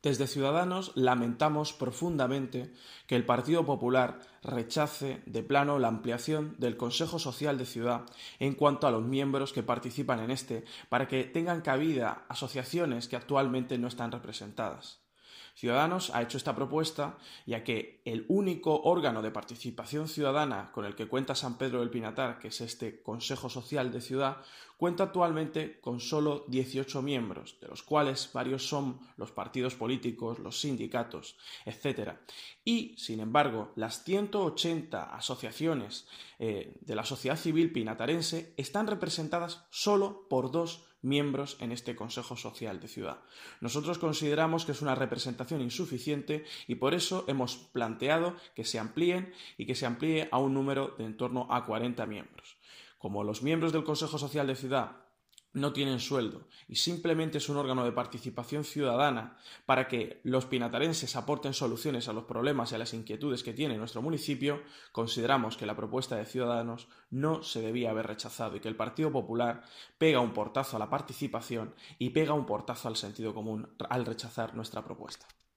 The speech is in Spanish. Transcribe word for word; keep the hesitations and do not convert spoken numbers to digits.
Desde Ciudadanos lamentamos profundamente que el Partido Popular rechace de plano la ampliación del Consejo Social de Ciudad en cuanto a los miembros que participan en este, para que tengan cabida asociaciones que actualmente no están representadas. Ciudadanos ha hecho esta propuesta ya que el único órgano de participación ciudadana con el que cuenta San Pedro del Pinatar, que es este Consejo Social de Ciudad, cuenta actualmente con solo dieciocho miembros, de los cuales varios son los partidos políticos, los sindicatos, etcétera. Y, sin embargo, las ciento ochenta asociaciones eh, de la sociedad civil pinatarense están representadas solo por dos miembros en este Consejo Social de Ciudad. Nosotros consideramos que es una representación insuficiente y por eso hemos planteado que se amplíen y que se amplíe a un número de en torno a cuarenta miembros. Como los miembros del Consejo Social de Ciudad no tienen sueldo y simplemente es un órgano de participación ciudadana para que los pinatarenses aporten soluciones a los problemas y a las inquietudes que tiene nuestro municipio, consideramos que la propuesta de Ciudadanos no se debía haber rechazado y que el Partido Popular pega un portazo a la participación y pega un portazo al sentido común al rechazar nuestra propuesta.